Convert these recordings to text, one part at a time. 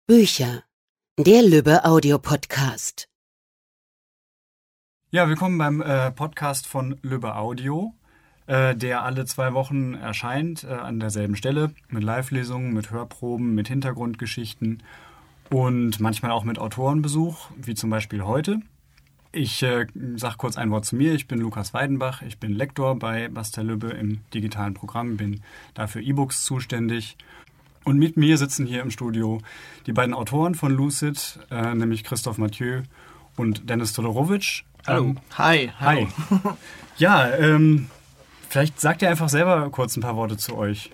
Bücher. Der Lübbe Audio-Podcast. Ja, willkommen beim Podcast von Lübbe Audio, der alle 2 Wochen erscheint an derselben Stelle mit Live-Lesungen, mit Hörproben, mit Hintergrundgeschichten und manchmal auch mit Autorenbesuch, wie zum Beispiel heute. Ich sage kurz ein Wort zu mir. Ich bin Lukas Weidenbach, ich bin Lektor bei Bastel Lübbe im digitalen Programm, bin dafür E-Books zuständig. Und mit mir sitzen hier im Studio die beiden Autoren von Lucid, nämlich Christoph Mathieu und Dennis Todorowitsch. Hallo. Hi. Ja, vielleicht sagt ihr einfach selber kurz ein paar Worte zu euch.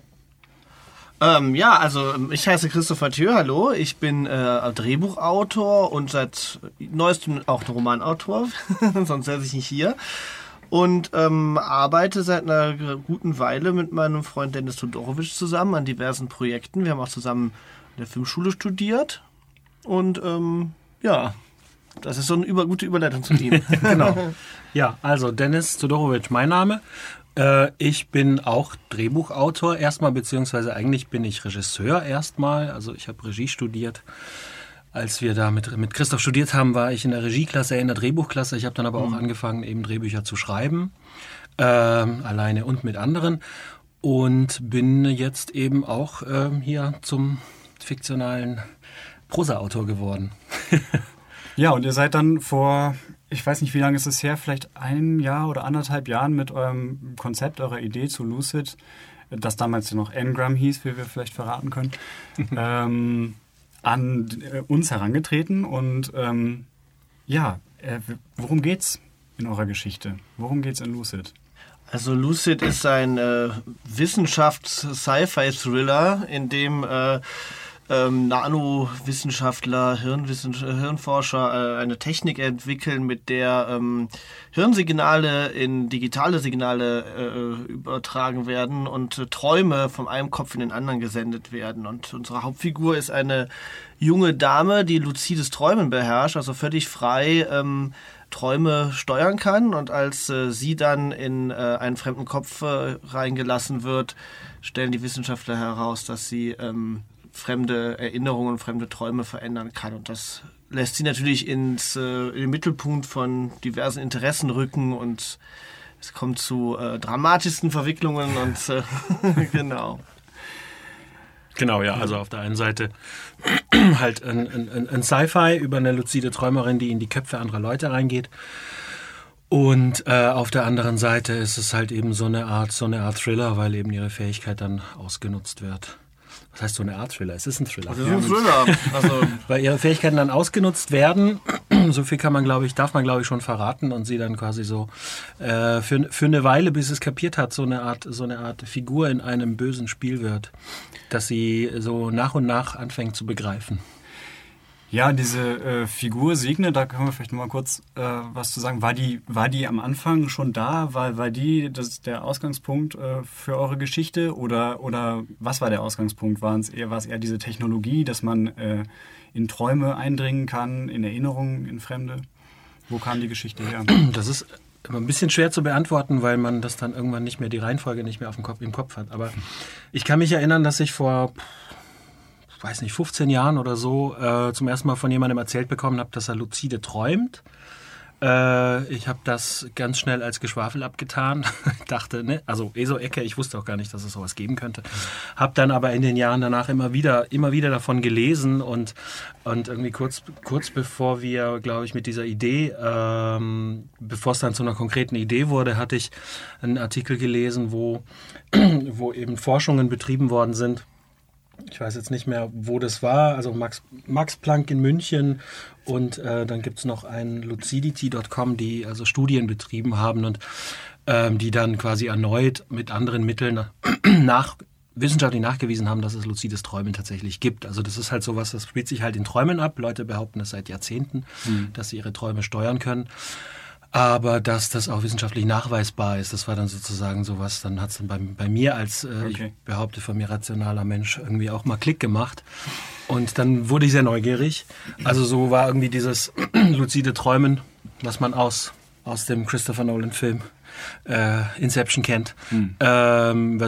Ich heiße Christoph Mathieu, hallo. Ich bin Drehbuchautor und seit neuestem auch ein Romanautor, sonst säße ich nicht hier. Und arbeite seit einer guten Weile mit meinem Freund Dennis Todorowitsch zusammen an diversen Projekten. Wir haben auch zusammen in der Filmschule studiert. Und das ist so eine gute Überleitung zu ihm. Genau. Ja, also Dennis Todorowitsch, mein Name. Ich bin auch Drehbuchautor erstmal, beziehungsweise eigentlich bin ich Regisseur erstmal. Also ich habe Regie studiert. Als wir da mit Christoph studiert haben, war ich in der Regieklasse, in der Drehbuchklasse. Ich habe dann aber auch angefangen, eben Drehbücher zu schreiben, alleine und mit anderen. Und bin jetzt eben auch hier zum fiktionalen Prosaautor geworden. Ja, und ihr seid dann vor, ich weiß nicht, wie lange ist es her, vielleicht 1 Jahr oder 1,5 Jahren mit eurem Konzept, eurer Idee zu Lucid, das damals ja noch Ngram hieß, wie wir vielleicht verraten können, an uns herangetreten. Und worum geht's in eurer Geschichte? Worum geht's in Lucid? Also Lucid ist ein Wissenschafts-Sci-Fi-Thriller, in dem Nanowissenschaftler, Hirnforscher eine Technik entwickeln, mit der Hirnsignale in digitale Signale übertragen werden und Träume von einem Kopf in den anderen gesendet werden. Und unsere Hauptfigur ist eine junge Dame, die luzides Träumen beherrscht, also völlig frei Träume steuern kann. Und als sie dann in einen fremden Kopf reingelassen wird, stellen die Wissenschaftler heraus, dass sie fremde Erinnerungen, fremde Träume verändern kann. Und das lässt sie natürlich in den Mittelpunkt von diversen Interessen rücken und es kommt zu dramatischsten Verwicklungen und genau. Genau, ja, also auf der einen Seite halt ein Sci-Fi über eine luzide Träumerin, die in die Köpfe anderer Leute reingeht. Und auf der anderen Seite ist es halt eben so eine Art Thriller, weil eben ihre Fähigkeit dann ausgenutzt wird. Was heißt so eine Art Thriller? Es ist ein Thriller. Das ist ein Thriller. Also weil ihre Fähigkeiten dann ausgenutzt werden, so viel darf man glaube ich schon verraten und sie dann quasi so für eine Weile, bis es kapiert hat, so eine Art Figur in einem bösen Spiel wird, dass sie so nach und nach anfängt zu begreifen. Ja, diese Figur Signe, da können wir vielleicht noch mal kurz was zu sagen. War die am Anfang schon da? War die der Ausgangspunkt für eure Geschichte? Oder was war der Ausgangspunkt? War es eher diese Technologie, dass man in Träume eindringen kann, in Erinnerungen, in Fremde? Wo kam die Geschichte her? Das ist immer ein bisschen schwer zu beantworten, weil man das dann irgendwann nicht mehr, die Reihenfolge nicht mehr im Kopf hat. Aber ich kann mich erinnern, dass ich vor 15 Jahren oder so zum ersten Mal von jemandem erzählt bekommen habe, dass er luzide träumt. Ich habe das ganz schnell als Geschwafel abgetan. Ich dachte, also ESO-Ecke, ich wusste auch gar nicht, dass es sowas geben könnte. Habe dann aber in den Jahren danach immer wieder davon gelesen und irgendwie kurz bevor wir, glaube ich, mit dieser Idee, bevor es dann zu einer konkreten Idee wurde, hatte ich einen Artikel gelesen, wo eben Forschungen betrieben worden sind. Ich weiß jetzt nicht mehr, wo das war, also Max Planck in München und dann gibt es noch einen Lucidity.com, die also Studien betrieben haben und die dann quasi erneut mit anderen Mitteln wissenschaftlich nachgewiesen haben, dass es luzides Träumen tatsächlich gibt. Also das ist halt sowas, das spielt sich halt in Träumen ab. Leute behaupten das seit Jahrzehnten, dass sie ihre Träume steuern können. Aber dass das auch wissenschaftlich nachweisbar ist, das war dann sozusagen sowas, dann hat es dann bei mir als, ich behaupte von mir rationaler Mensch, irgendwie auch mal Klick gemacht. Und dann wurde ich sehr neugierig. Also so war irgendwie dieses luzide Träumen, was man aus dem Christopher Nolan-Film Inception kennt, was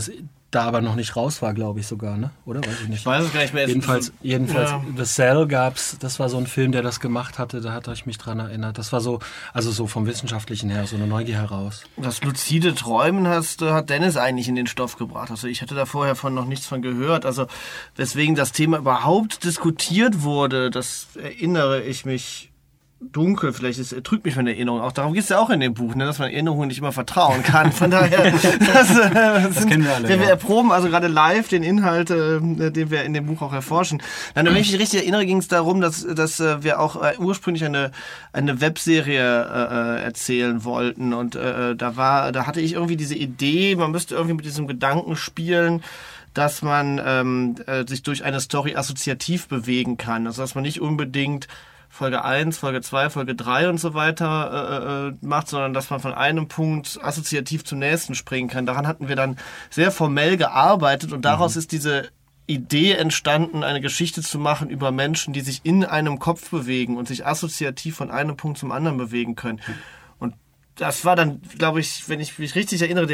da aber noch nicht raus war, glaube ich sogar, ne? Oder? Weiß ich nicht. Ich weiß es gar nicht mehr. Jedenfalls The Cell gab's, das war so ein Film, der das gemacht hatte, da hatte ich mich dran erinnert. Das war so, also so vom Wissenschaftlichen her, so eine Neugier heraus. Das luzide Träumen hat Dennis eigentlich in den Stoff gebracht. Also ich hatte da vorher noch nichts von gehört. Also weswegen das Thema überhaupt diskutiert wurde, das erinnere ich mich dunkel, vielleicht trügt mich meine Erinnerung auch. Darum geht es ja auch in dem Buch, ne, dass man Erinnerungen nicht immer vertrauen kann. Von daher, das kennen wir alle. Wir erproben also gerade live den Inhalt, den wir in dem Buch auch erforschen. Dann, wenn ich mich richtig erinnere, ging es darum, dass wir auch ursprünglich eine Webserie erzählen wollten. Und da hatte ich irgendwie diese Idee, man müsste irgendwie mit diesem Gedanken spielen, dass man sich durch eine Story assoziativ bewegen kann. Also dass man nicht unbedingt Folge 1, Folge 2, Folge 3 und so weiter macht, sondern dass man von einem Punkt assoziativ zum nächsten springen kann. Daran hatten wir dann sehr formell gearbeitet und daraus ist diese Idee entstanden, eine Geschichte zu machen über Menschen, die sich in einem Kopf bewegen und sich assoziativ von einem Punkt zum anderen bewegen können. Und das war dann, glaube ich, wenn ich mich richtig erinnere,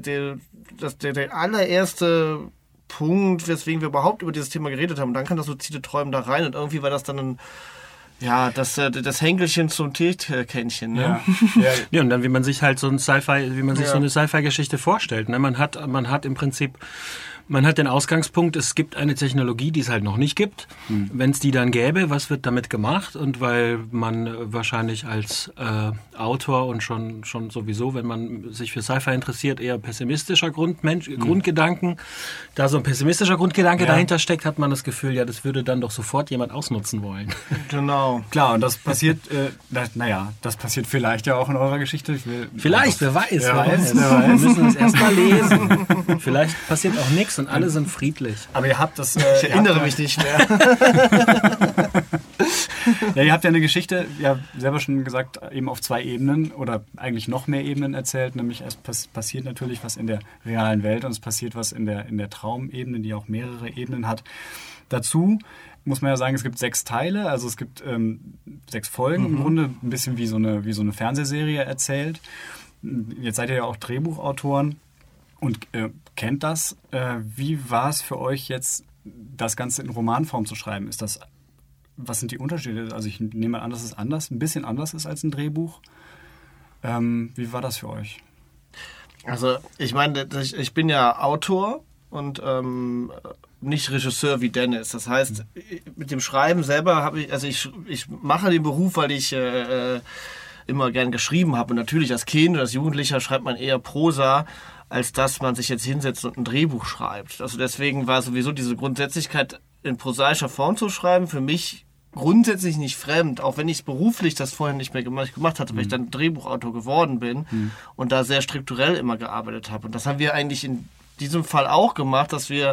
der allererste Punkt, weswegen wir überhaupt über dieses Thema geredet haben. Und dann kam das luzide Träumen da rein und irgendwie war das dann das Henkelchen zum Teekännchen, ne? Ja, und dann, wie man sich halt so eine Sci-Fi-Geschichte vorstellt, ne? Man hat im Prinzip, man hat den Ausgangspunkt, es gibt eine Technologie, die es halt noch nicht gibt. Wenn es die dann gäbe, was wird damit gemacht? Und weil man wahrscheinlich als Autor und schon sowieso, wenn man sich für Sci-Fi interessiert, eher pessimistischer Grundgedanken, da so ein pessimistischer Grundgedanke dahinter steckt, hat man das Gefühl, ja, das würde dann doch sofort jemand ausnutzen wollen. Genau. Klar, und das passiert, das passiert vielleicht ja auch in eurer Geschichte. Vielleicht, wer weiß. Wir müssen es erst mal lesen. Vielleicht passiert auch nichts. Und alle sind friedlich. Aber ihr habt das... ich erinnere mich nicht mehr. Ja, ihr habt ja eine Geschichte, ja selber schon gesagt, eben auf 2 Ebenen oder eigentlich noch mehr Ebenen erzählt. Nämlich es passiert natürlich was in der realen Welt und es passiert was in der Traumebene, die auch mehrere Ebenen hat. Dazu muss man ja sagen, es gibt 6 Teile, also es gibt 6 Folgen im Grunde, ein bisschen wie so eine Fernsehserie erzählt. Jetzt seid ihr ja auch Drehbuchautoren. Und kennt das. Wie war es für euch jetzt, das Ganze in Romanform zu schreiben? Was sind die Unterschiede? Also ich nehme an, dass es ein bisschen anders ist als ein Drehbuch. Wie war das für euch? Also ich meine, ich bin ja Autor und nicht Regisseur wie Dennis. Das heißt, mit dem Schreiben selber ich mache den Beruf, weil ich immer gern geschrieben habe. Und natürlich als Kind oder als Jugendlicher schreibt man eher Prosa, als dass man sich jetzt hinsetzt und ein Drehbuch schreibt. Also deswegen war sowieso diese Grundsätzlichkeit, in prosaischer Form zu schreiben, für mich grundsätzlich nicht fremd, auch wenn ich beruflich das vorher nicht mehr gemacht hatte, weil ich dann Drehbuchautor geworden bin und da sehr strukturell immer gearbeitet habe. Und das haben wir eigentlich in diesem Fall auch gemacht, dass wir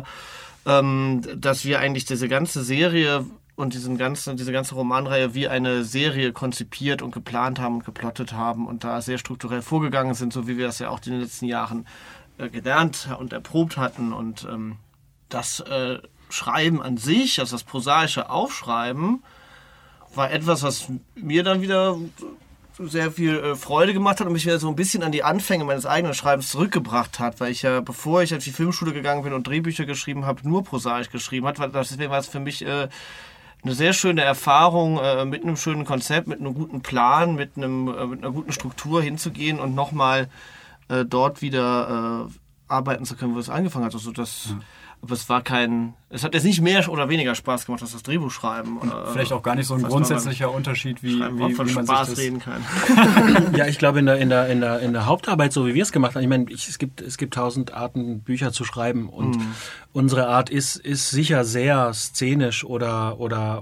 eigentlich diese ganze Serie und diese ganze Romanreihe wie eine Serie konzipiert und geplant haben und geplottet haben und da sehr strukturell vorgegangen sind, so wie wir das ja auch in den letzten Jahren gelernt und erprobt hatten. Und das Schreiben an sich, also das prosaische Aufschreiben, war etwas, was mir dann wieder sehr viel Freude gemacht hat und mich wieder so ein bisschen an die Anfänge meines eigenen Schreibens zurückgebracht hat, weil ich ja, bevor ich auf die Filmschule gegangen bin und Drehbücher geschrieben habe, nur prosaisch geschrieben habe. Deswegen war es für mich eine sehr schöne Erfahrung, mit einem schönen Konzept, mit einem guten Plan, mit einer guten Struktur hinzugehen und nochmal dort wieder arbeiten zu können, wo es angefangen hat. Also aber es hat jetzt nicht mehr oder weniger Spaß gemacht als das Drehbuchschreiben. Vielleicht auch gar nicht so ein grundsätzlicher Unterschied, wie man Spaß sich das reden kann. Ja, ich glaube in der Hauptarbeit, so wie wir es gemacht haben, ich meine, es gibt 1000 Arten, Bücher zu schreiben und unsere Art ist sicher sehr szenisch oder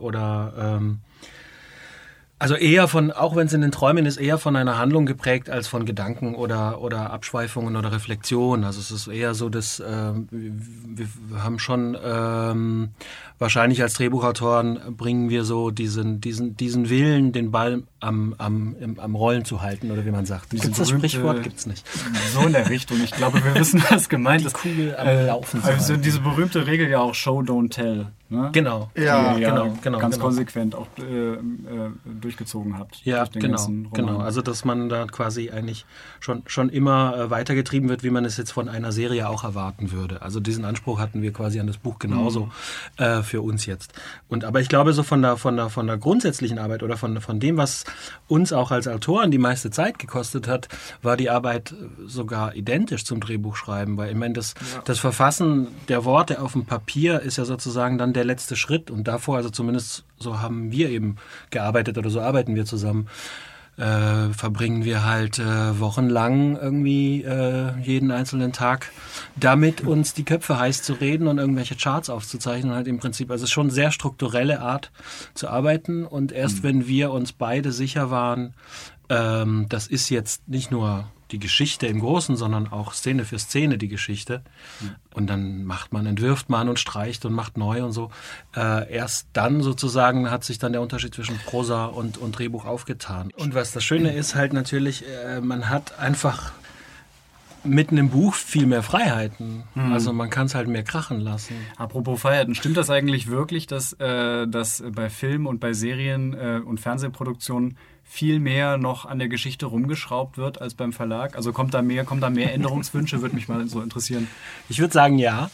also eher auch wenn es in den Träumen ist, eher von einer Handlung geprägt als von Gedanken oder Abschweifungen oder Reflexionen. Also es ist eher so, dass wir haben schon wahrscheinlich als Drehbuchautoren bringen wir so diesen Willen, den Ball am Rollen zu halten, oder wie man sagt. Gibt's das Sprichwort? Gibt's nicht. So in der Richtung. Ich glaube, wir wissen, was gemeint ist. Die Kugel am Laufen zu halten. Also diese berühmte Regel ja auch Show, don't tell. ne? Genau. Ja, Die ihr genau. ganz konsequent auch durchgezogen habt. Ja, durch den ganzen Roman. genau. Also, dass man da quasi eigentlich schon immer weitergetrieben wird, wie man es jetzt von einer Serie auch erwarten würde. Also diesen Anspruch hatten wir quasi an das Buch genauso für uns jetzt. Aber ich glaube, so von der grundsätzlichen Arbeit oder von dem, was uns auch als Autoren die meiste Zeit gekostet hat, war die Arbeit sogar identisch zum Drehbuchschreiben, weil ich meine, das Verfassen der Worte auf dem Papier ist ja sozusagen dann der letzte Schritt und davor, also zumindest so haben wir eben gearbeitet oder so arbeiten wir zusammen, verbringen wir halt wochenlang irgendwie jeden einzelnen Tag damit, uns die Köpfe heiß zu reden und irgendwelche Charts aufzuzeichnen. Halt im Prinzip, also es ist schon eine sehr strukturelle Art zu arbeiten und erst wenn wir uns beide sicher waren, das ist jetzt nicht nur die Geschichte im Großen, sondern auch Szene für Szene die Geschichte. Und dann entwirft man und streicht und macht neu und so. Erst dann sozusagen hat sich dann der Unterschied zwischen Prosa und Drehbuch aufgetan. Und was das Schöne ist halt natürlich, man hat einfach mit einem Buch viel mehr Freiheiten. Also man kann es halt mehr krachen lassen. Apropos Freiheiten, stimmt das eigentlich wirklich, dass bei Film und bei Serien und Fernsehproduktionen viel mehr noch an der Geschichte rumgeschraubt wird als beim Verlag? Also kommt da mehr Änderungswünsche? Würde mich mal so interessieren. Ich würde sagen, ja.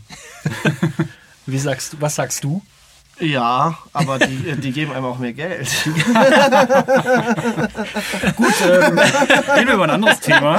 Was sagst du? Ja, aber die geben einem auch mehr Geld. Gut, reden wir über ein anderes Thema.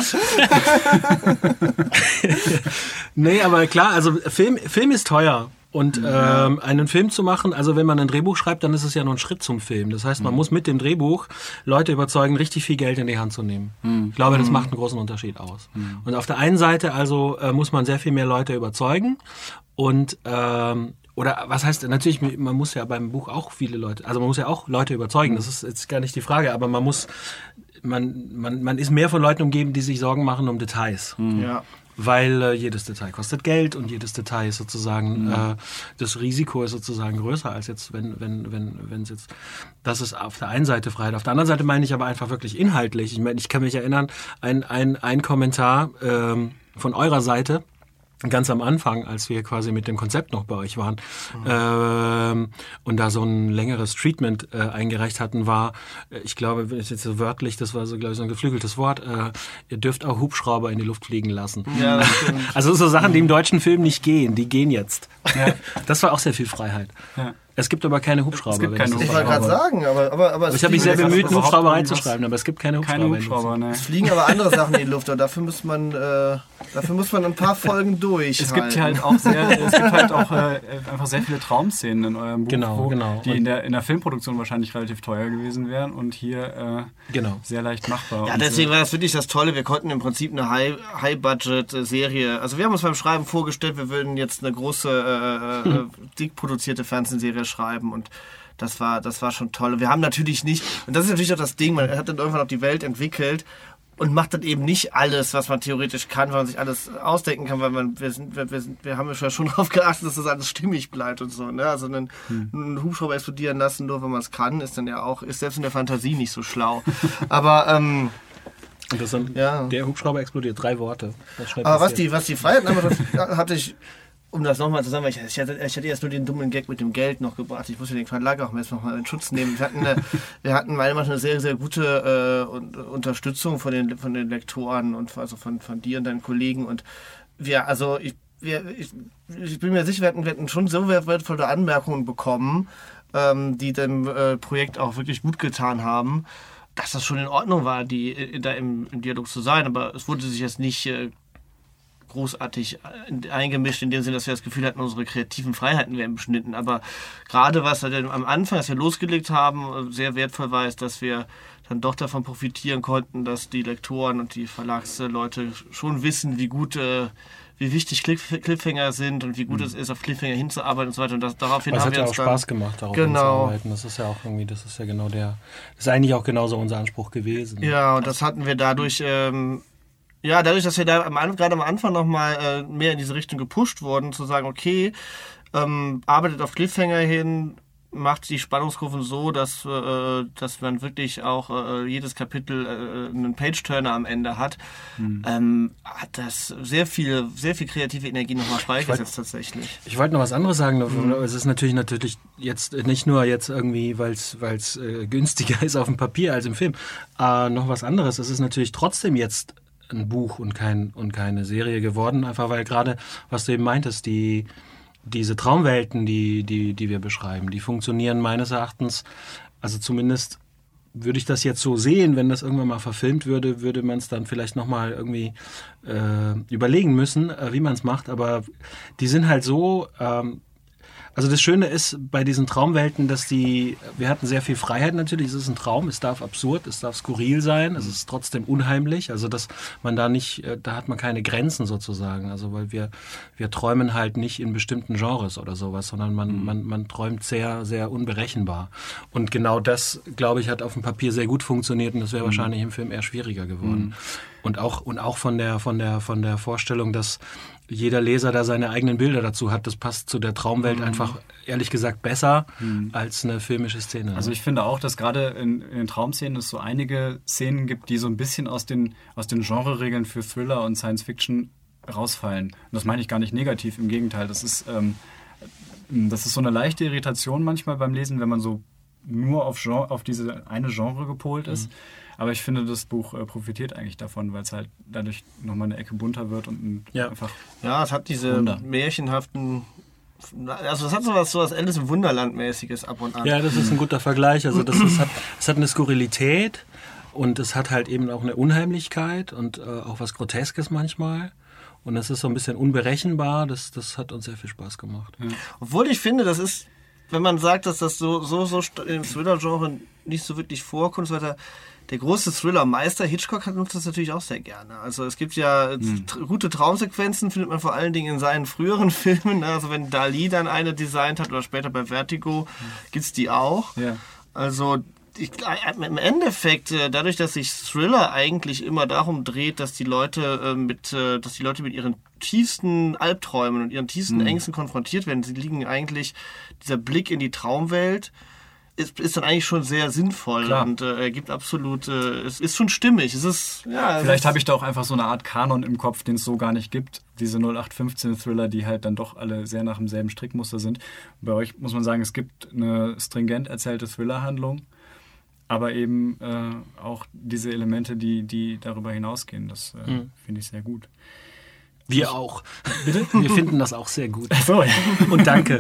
Nee, aber klar, also Film ist teuer. Und einen Film zu machen, also wenn man ein Drehbuch schreibt, dann ist es ja nur ein Schritt zum Film. Das heißt, man muss mit dem Drehbuch Leute überzeugen, richtig viel Geld in die Hand zu nehmen. Ich glaube, das macht einen großen Unterschied aus. Und auf der einen Seite also muss man sehr viel mehr Leute überzeugen und oder was heißt, natürlich, man muss ja beim Buch auch viele Leute, also man muss ja auch Leute überzeugen, das ist jetzt gar nicht die Frage, aber man ist mehr von Leuten umgeben, die sich Sorgen machen um Details. Ja. Weil jedes Detail kostet Geld und jedes Detail ist sozusagen, das Risiko ist sozusagen größer als jetzt, wenn es jetzt, das ist auf der einen Seite Freiheit. Auf der anderen Seite meine ich aber einfach wirklich inhaltlich. Ich meine, ich kann mich erinnern, ein Kommentar von eurer Seite, ganz am Anfang, als wir quasi mit dem Konzept noch bei euch waren und da so ein längeres Treatment eingereicht hatten, war, ich glaube, wenn ich jetzt so wörtlich, das war so, glaube ich, so ein geflügeltes Wort, ihr dürft auch Hubschrauber in die Luft fliegen lassen. Ja, das stimmt. Also so Sachen, die im deutschen Film nicht gehen, die gehen jetzt. Ja. Das war auch sehr viel Freiheit. Ja. Es gibt aber keine Hubschrauber. Es gibt keine Ich wollte gerade sagen, aber ich habe mich sehr bemüht, eine Hubschrauber reinzuschreiben, aber es gibt keine Hubschrauber. Keine Hubschrauber, ne. Es fliegen aber andere Sachen in die Luft und dafür muss man ein paar Folgen durch. Es gibt halt auch einfach sehr viele Traumszenen in eurem Buch, genau. Die in der Filmproduktion wahrscheinlich relativ teuer gewesen wären und hier sehr leicht machbar. Ja, deswegen war das wirklich das Tolle. Wir konnten im Prinzip eine High-Budget-Serie, also wir haben uns beim Schreiben vorgestellt, wir würden jetzt eine große, dick produzierte Fernsehserie schreiben und das war schon toll. Wir haben natürlich nicht, und das ist natürlich auch das Ding, man hat dann irgendwann auch die Welt entwickelt und macht dann eben nicht alles, was man theoretisch kann, weil man sich alles ausdenken kann, weil wir haben ja schon darauf geachtet, dass das alles stimmig bleibt und so. Ne? Also einen Hubschrauber explodieren lassen, nur wenn man es kann, ist selbst in der Fantasie nicht so schlau. Aber der Hubschrauber explodiert, 3 Worte. Aber was die Freiheit anbetrifft, hatte ich, um das nochmal zu sagen, weil ich hatte erst nur den dummen Gag mit dem Geld noch gebracht. Ich muss ja den Verlag auch jetzt nochmal in Schutz nehmen. Wir hatten meiner Meinung nach eine sehr, sehr gute Unterstützung von den Lektoren und also von dir und deinen Kollegen. Und ich bin mir sicher, wir hätten schon so wertvolle Anmerkungen bekommen, die dem Projekt auch wirklich gut getan haben, dass das schon in Ordnung war, die da im Dialog zu sein. Aber es wurde sich jetzt nicht großartig eingemischt, in dem Sinne, dass wir das Gefühl hatten, unsere kreativen Freiheiten werden beschnitten. Aber gerade was am Anfang, als wir losgelegt haben, sehr wertvoll war, ist, dass wir dann doch davon profitieren konnten, dass die Lektoren und die Verlagsleute schon wissen, wie wichtig Cliffhanger sind und wie gut es ist, auf Cliffhanger hinzuarbeiten und so weiter. Und daraufhin haben wir wir uns auch Spaß gemacht, darauf hinzuarbeiten. Das ist ja auch irgendwie, das ist eigentlich auch genauso unser Anspruch gewesen. Ja, und das hatten wir dadurch, dadurch, dass wir da gerade am Anfang nochmal mehr in diese Richtung gepusht wurden, zu sagen, okay, arbeitet auf Cliffhanger hin, macht die Spannungskurven so, dass man wirklich auch jedes Kapitel einen Page-Turner am Ende hat. Hat das sehr viel kreative Energie nochmal freigesetzt tatsächlich. Ich wollte noch was anderes sagen. Es ist natürlich jetzt nicht nur jetzt irgendwie, weil es günstiger ist auf dem Papier als im Film, noch was anderes. Es ist natürlich trotzdem jetzt ein Buch und keine Serie geworden, einfach weil gerade, was du eben meintest, diese Traumwelten, die wir beschreiben, die funktionieren meines Erachtens, also zumindest würde ich das jetzt so sehen, wenn das irgendwann mal verfilmt würde man es dann vielleicht nochmal irgendwie überlegen müssen, wie man es macht, aber die sind halt so, also das Schöne ist bei diesen Traumwelten, dass wir hatten sehr viel Freiheit natürlich, es ist ein Traum, es darf absurd, es darf skurril sein, es ist trotzdem unheimlich, also dass man da hat man keine Grenzen sozusagen, also weil wir träumen halt nicht in bestimmten Genres oder sowas, sondern man träumt sehr, sehr unberechenbar. Und genau das, glaube ich, hat auf dem Papier sehr gut funktioniert und das wäre wahrscheinlich im Film eher schwieriger geworden. Und auch von der Vorstellung, dass jeder Leser da seine eigenen Bilder dazu hat. Das passt zu der Traumwelt einfach, ehrlich gesagt, besser als eine filmische Szene. Also ich finde auch, dass gerade in den Traumszenen es so einige Szenen gibt, die so ein bisschen aus den Genreregeln für Thriller und Science Fiction rausfallen. Und das meine ich gar nicht negativ, im Gegenteil. Das ist so eine leichte Irritation manchmal beim Lesen, wenn man so nur auf diese eine Genre gepolt ist. Aber ich finde, das Buch profitiert eigentlich davon, weil es halt dadurch nochmal eine Ecke bunter wird und einfach... Ja, es hat diese märchenhaften... Also es hat so was Alice im Wunderland-mäßiges ab und an. Ja, das ist ein guter Vergleich. Also es hat eine Skurrilität und es hat halt eben auch eine Unheimlichkeit und auch was Groteskes manchmal. Und es ist so ein bisschen unberechenbar. Das hat uns sehr viel Spaß gemacht. Ja. Obwohl ich finde, das ist, wenn man sagt, dass das so im Thriller-Genre nicht so wirklich vorkommt, so weiter. Der große Thriller-Meister Hitchcock nutzt das natürlich auch sehr gerne. Also es gibt ja gute Traumsequenzen, findet man vor allen Dingen in seinen früheren Filmen. Also wenn Dali dann eine designt hat oder später bei Vertigo, gibt's die auch. Ja. Also im Endeffekt, dadurch, dass sich Thriller eigentlich immer darum dreht, dass die Leute mit ihren tiefsten Albträumen und ihren tiefsten Ängsten konfrontiert werden, sie liegen eigentlich, dieser Blick in die Traumwelt ist dann eigentlich schon sehr sinnvoll. Klar. Und ergibt absolut, es ist schon stimmig. Es ist, vielleicht habe ich da auch einfach so eine Art Kanon im Kopf, den es so gar nicht gibt. Diese 0815-Thriller, die halt dann doch alle sehr nach demselben Strickmuster sind. Bei euch muss man sagen, es gibt eine stringent erzählte Thriller-Handlung, aber eben auch diese Elemente, die darüber hinausgehen. Das finde ich sehr gut. Wir auch. Bitte? Wir finden das auch sehr gut. Ach so, ja. Und danke.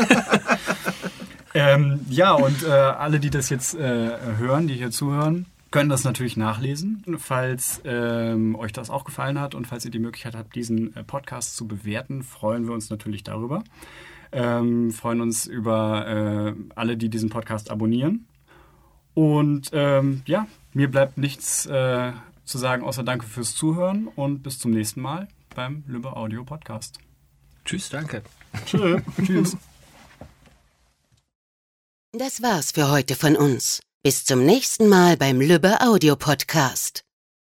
Und alle, die das jetzt hören, die hier zuhören, können das natürlich nachlesen. Falls euch das auch gefallen hat und falls ihr die Möglichkeit habt, diesen Podcast zu bewerten, freuen wir uns natürlich darüber. Freuen uns über alle, die diesen Podcast abonnieren. Und mir bleibt nichts zu sagen, außer danke fürs Zuhören und bis zum nächsten Mal beim Lübbe Audio Podcast. Tschüss, danke. Tschüss. Das war's für heute von uns. Bis zum nächsten Mal beim Lübbe Audio Podcast.